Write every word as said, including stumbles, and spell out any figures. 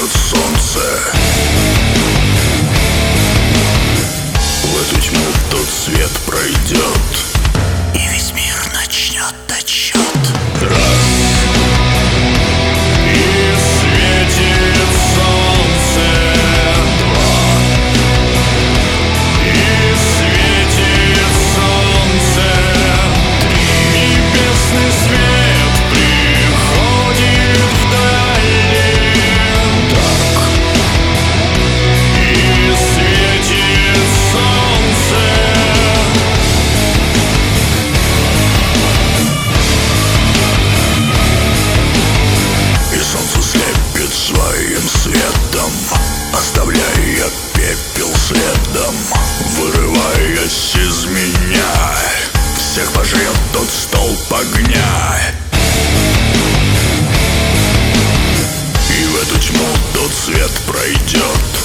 зайдет солнце. В эту тьму тот свет пройдет, и весь мир начнет отсчет. Раз, и светит солнце. Два, и светит солнце. Три, небесный свет приходит вдали. Так, и светит солнце. И солнце слепит своим светом, оставляя пепел следом. Вырываясь из меня, всех пожрет тот столб огня. И в эту тьму тот свет пройдет,